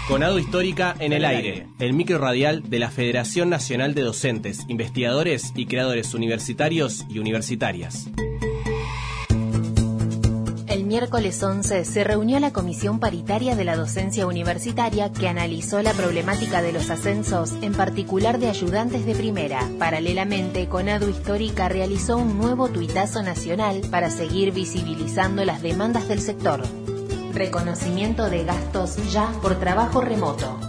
CONADO Histórica en el aire, el micro radial de la Federación Nacional de Docentes, Investigadores y Creadores Universitarios y Universitarias. El miércoles 11 se reunió la Comisión Paritaria de la Docencia Universitaria que analizó la problemática de los ascensos, en particular de ayudantes de primera. Paralelamente, CONADO Histórica realizó un nuevo tuitazo nacional para seguir visibilizando las demandas del sector. Reconocimiento de gastos ya por trabajo remoto.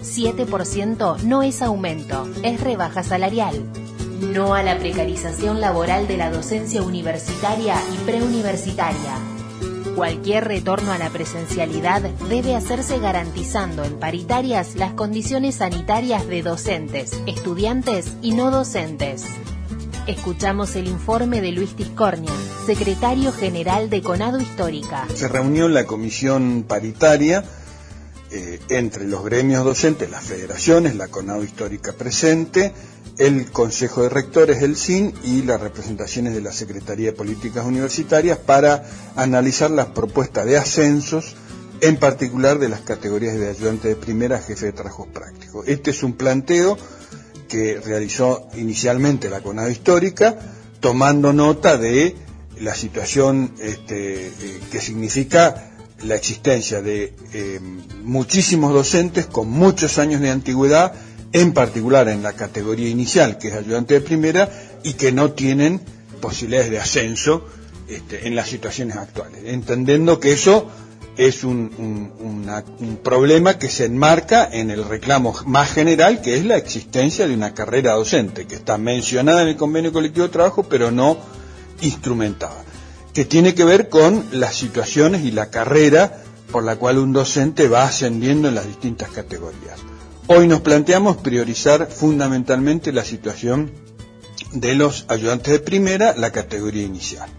7% no es aumento, es rebaja salarial. No a la precarización laboral de la docencia universitaria y preuniversitaria. Cualquier retorno a la presencialidad debe hacerse garantizando en paritarias las condiciones sanitarias de docentes, estudiantes y no docentes. Escuchamos el informe de Luis Tiscornia, secretario general de CONADO Histórica. Se reunió la comisión paritaria entre los gremios docentes, las federaciones, la CONADO Histórica presente, el Consejo de Rectores, el CIN y las representaciones de la Secretaría de Políticas Universitarias para analizar las propuestas de ascensos, en particular de las categorías de ayudante de primera, jefe de trabajos prácticos. Este es un planteo que realizó inicialmente la CONADO Histórica, tomando nota de la situación que significa la existencia de muchísimos docentes con muchos años de antigüedad, en particular en la categoría inicial, que es ayudante de primera, y que no tienen posibilidades de ascenso en las situaciones actuales, entendiendo que eso es un problema que se enmarca en el reclamo más general, que es la existencia de una carrera docente, que está mencionada en el convenio colectivo de trabajo, pero no instrumentada, que tiene que ver con las situaciones y la carrera por la cual un docente va ascendiendo en las distintas categorías. Hoy nos planteamos priorizar fundamentalmente la situación de los ayudantes de primera, la categoría inicial.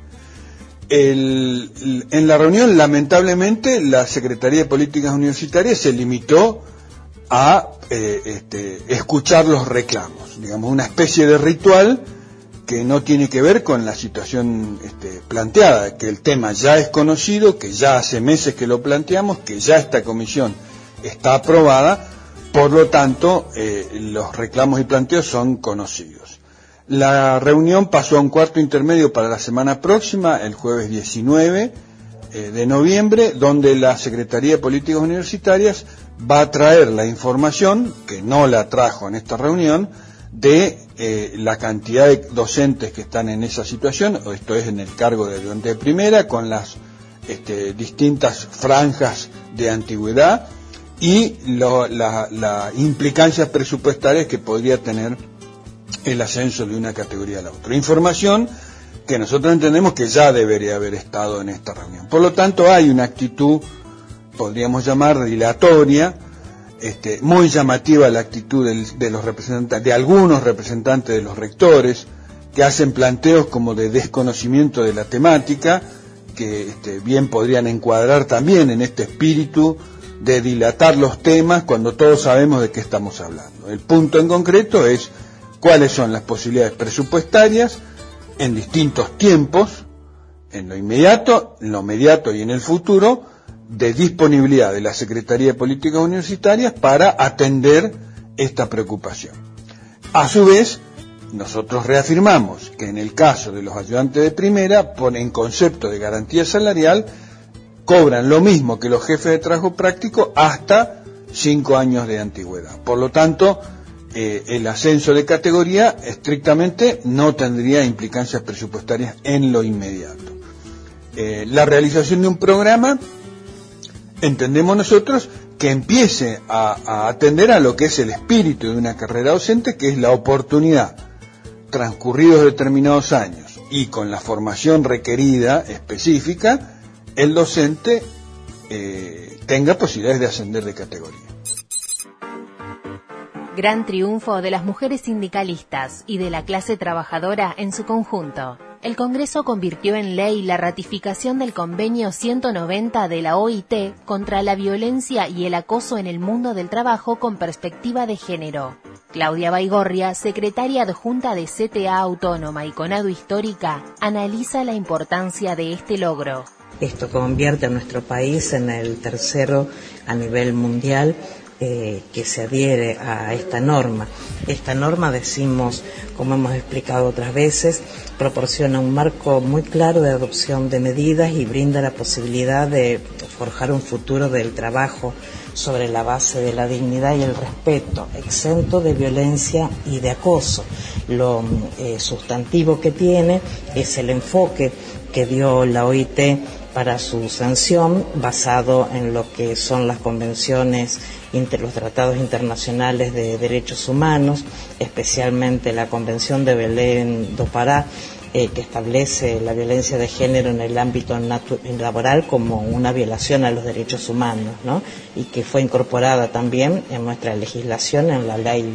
En la reunión, lamentablemente, la Secretaría de Políticas Universitarias se limitó a escuchar los reclamos, digamos, una especie de ritual que no tiene que ver con la situación planteada, que el tema ya es conocido, que ya hace meses que lo planteamos, que ya esta comisión está aprobada, por lo tanto, los reclamos y planteos son conocidos. La reunión pasó a un cuarto intermedio para la semana próxima, el jueves 19 de noviembre, donde la Secretaría de Políticas Universitarias va a traer la información, que no la trajo en esta reunión, de la cantidad de docentes que están en esa situación, esto es en el cargo de ayudante de primera, con las distintas franjas de antigüedad y las implicancias presupuestarias que podría tener el ascenso de una categoría a la otra. Información que nosotros entendemos que ya debería haber estado en esta reunión. Por lo tanto, hay una actitud, podríamos llamar dilatoria, muy llamativa la actitud de los representantes, de algunos representantes de los rectores, que hacen planteos como de desconocimiento de la temática, que bien podrían encuadrar también en este espíritu de dilatar los temas cuando todos sabemos de qué estamos hablando. El punto en concreto es cuáles son las posibilidades presupuestarias en distintos tiempos, en lo inmediato, en lo mediato y en el futuro, de disponibilidad de la Secretaría de Políticas Universitarias para atender esta preocupación. A su vez, nosotros reafirmamos que en el caso de los ayudantes de primera, en concepto de garantía salarial, cobran lo mismo que los jefes de trabajo práctico hasta 5 años de antigüedad. Por lo tanto, el ascenso de categoría estrictamente no tendría implicancias presupuestarias en lo inmediato. La realización de un programa, entendemos nosotros, que empiece a atender a lo que es el espíritu de una carrera docente, que es la oportunidad, transcurridos determinados años y con la formación requerida específica, el docente tenga posibilidades de ascender de categoría. Gran triunfo de las mujeres sindicalistas y de la clase trabajadora en su conjunto. El Congreso convirtió en ley la ratificación del Convenio 190 de la OIT contra la violencia y el acoso en el mundo del trabajo con perspectiva de género. Claudia Baigorria, secretaria adjunta de CTA Autónoma y CONADO Histórica, analiza la importancia de este logro. Esto convierte a nuestro país en el tercero a nivel mundial que se adhiere a esta norma. Esta norma, decimos, como hemos explicado otras veces, proporciona un marco muy claro de adopción de medidas y brinda la posibilidad de forjar un futuro del trabajo sobre la base de la dignidad y el respeto, exento de violencia y de acoso. Lo sustantivo que tiene es el enfoque que dio la OIT para su sanción, basado en lo que son las convenciones, los tratados internacionales de derechos humanos, especialmente la Convención de Belém do Pará, que establece la violencia de género en el ámbito laboral como una violación a los derechos humanos, ¿no? Y que fue incorporada también en nuestra legislación en la Ley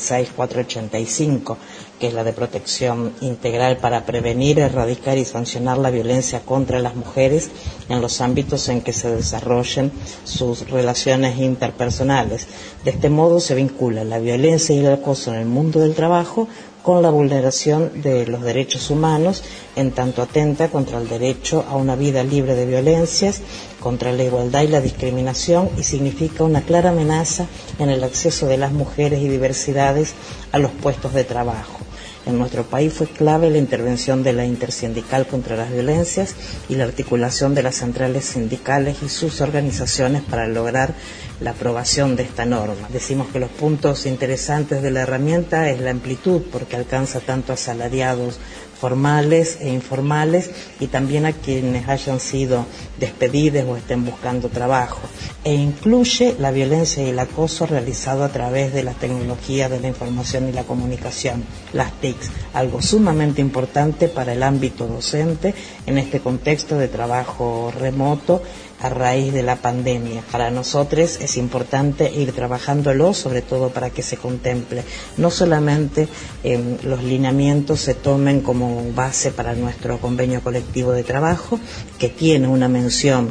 26485, que es la de protección integral para prevenir, erradicar y sancionar la violencia contra las mujeres en los ámbitos en que se desarrollen sus relaciones interpersonales. De este modo se vincula la violencia y el acoso en el mundo del trabajo con la vulneración de los derechos humanos, en tanto atenta contra el derecho a una vida libre de violencias, contra la igualdad y la discriminación, y significa una clara amenaza en el acceso de las mujeres y diversidades a los puestos de trabajo. En nuestro país fue clave la intervención de la Intersindical contra las Violencias y la articulación de las centrales sindicales y sus organizaciones para lograr la aprobación de esta norma. Decimos que los puntos interesantes de la herramienta es la amplitud, porque alcanza tanto a asalariados formales e informales y también a quienes hayan sido despedidos o estén buscando trabajo, e incluye la violencia y el acoso realizado a través de la tecnología de la información y la comunicación, las TICs, algo sumamente importante para el ámbito docente en este contexto de trabajo remoto a raíz de la pandemia. Para nosotros es importante ir trabajándolo, sobre todo para que se contemple no solamente los lineamientos se tomen como base para nuestro convenio colectivo de trabajo, que tiene una mención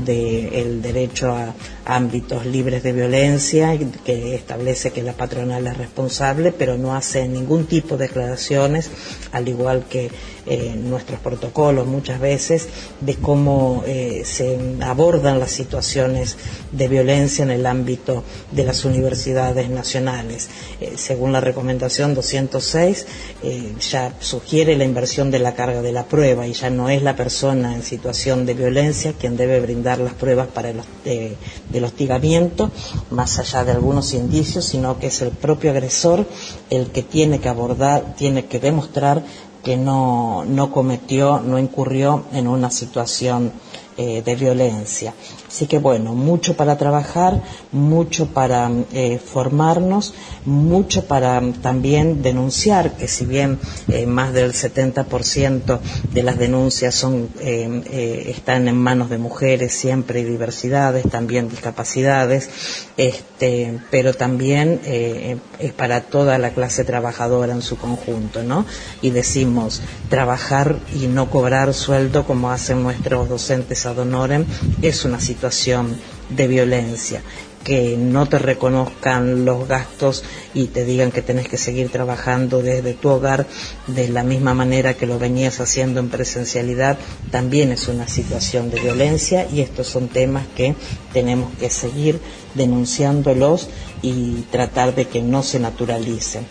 del derecho a ámbitos libres de violencia, que establece que la patronal es responsable, pero no hace ningún tipo de declaraciones, al igual que nuestros protocolos muchas veces, de cómo se abordan las situaciones de violencia en el ámbito de las universidades nacionales. Según la recomendación 206, ya sugiere la inversión de la carga de la prueba, y ya no es la persona en situación de violencia quien debe brindar las pruebas para del hostigamiento, más allá de algunos indicios, sino que es el propio agresor el que tiene que abordar, tiene que demostrar que no cometió, no incurrió en una situación de violencia. Así que bueno, mucho para trabajar, mucho para formarnos, mucho para también denunciar, que si bien más del 70% de las denuncias están en manos de mujeres, siempre hay diversidades, también discapacidades, pero también es para toda la clase trabajadora en su conjunto, ¿no? Y decimos, trabajar y no cobrar sueldo, como hacen nuestros docentes ad honorem, es una situación de violencia. Que no te reconozcan los gastos y te digan que tenés que seguir trabajando desde tu hogar de la misma manera que lo venías haciendo en presencialidad, también es una situación de violencia, y estos son temas que tenemos que seguir denunciándolos y tratar de que no se naturalicen.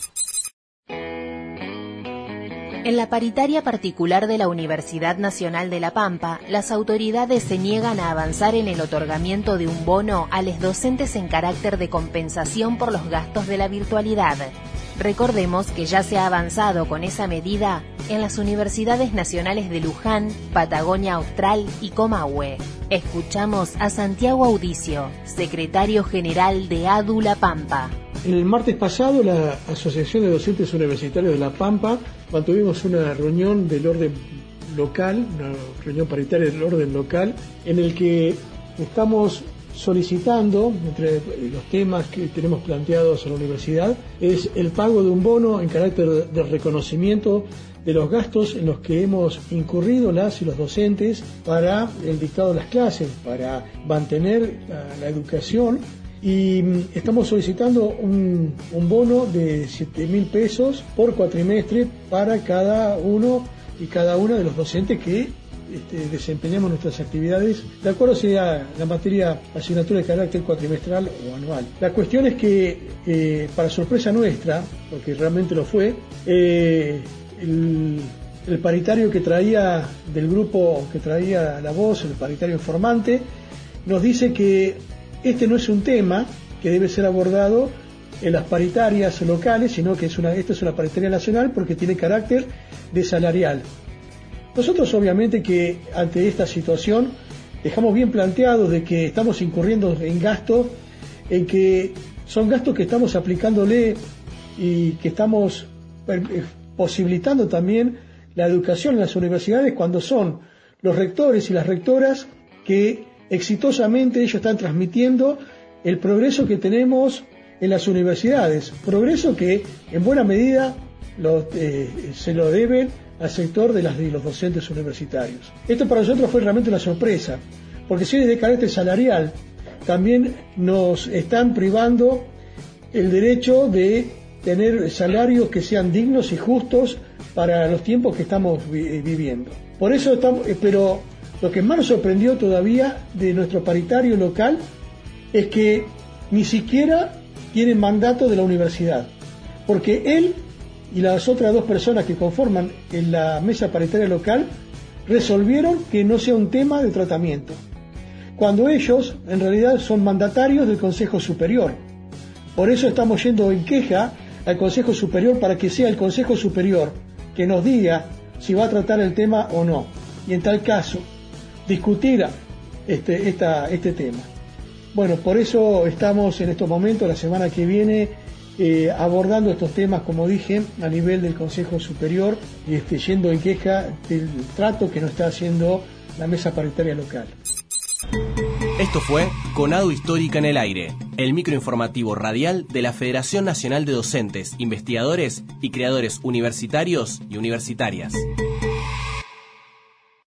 En la paritaria particular de la Universidad Nacional de La Pampa, las autoridades se niegan a avanzar en el otorgamiento de un bono a los docentes en carácter de compensación por los gastos de la virtualidad. Recordemos que ya se ha avanzado con esa medida en las universidades nacionales de Luján, Patagonia Austral y Comahue. Escuchamos a Santiago Audicio, secretario general de ADU La Pampa. El martes pasado, la Asociación de Docentes Universitarios de La Pampa mantuvimos una reunión del orden local, una reunión paritaria del orden local, en el que estamos solicitando, entre los temas que tenemos planteados en la universidad, es el pago de un bono en carácter de reconocimiento de los gastos en los que hemos incurrido las y los docentes para el dictado de las clases, para mantener la educación. Y estamos solicitando un bono de 7.000 pesos por cuatrimestre para cada uno y cada una de los docentes que desempeñamos nuestras actividades de acuerdo sea la materia asignatura de carácter cuatrimestral o anual. La cuestión es que, para sorpresa nuestra, porque realmente lo fue, el paritario que traía del grupo que traía La Voz, el paritario informante, nos dice que este no es un tema que debe ser abordado en las paritarias locales, sino que esta es una paritaria nacional porque tiene carácter de salarial. Nosotros obviamente que ante esta situación dejamos bien planteado de que estamos incurriendo en gastos, en que son gastos que estamos aplicándole y que estamos posibilitando también la educación en las universidades cuando son los rectores y las rectoras que exitosamente ellos están transmitiendo el progreso que tenemos en las universidades, progreso que en buena medida se lo deben al sector de los docentes universitarios. Esto para nosotros fue realmente una sorpresa, porque si es de carácter salarial, también nos están privando el derecho de tener salarios que sean dignos y justos para los tiempos que estamos viviendo. Por eso pero lo que más nos sorprendió todavía de nuestro paritario local es que ni siquiera tiene mandato de la universidad, porque él y las otras dos personas que conforman en la mesa paritaria local resolvieron que no sea un tema de tratamiento, cuando ellos en realidad son mandatarios del Consejo Superior. Por eso estamos yendo en queja al Consejo Superior para que sea el Consejo Superior que nos diga si va a tratar el tema o no, y en tal caso discutir este tema. Bueno, por eso estamos en estos momentos, la semana que viene, abordando estos temas, como dije, a nivel del Consejo Superior, y yendo en queja del trato que nos está haciendo la mesa paritaria local. Esto fue Conadu Histórica en el Aire, el microinformativo radial de la Federación Nacional de Docentes, Investigadores y Creadores Universitarios y Universitarias.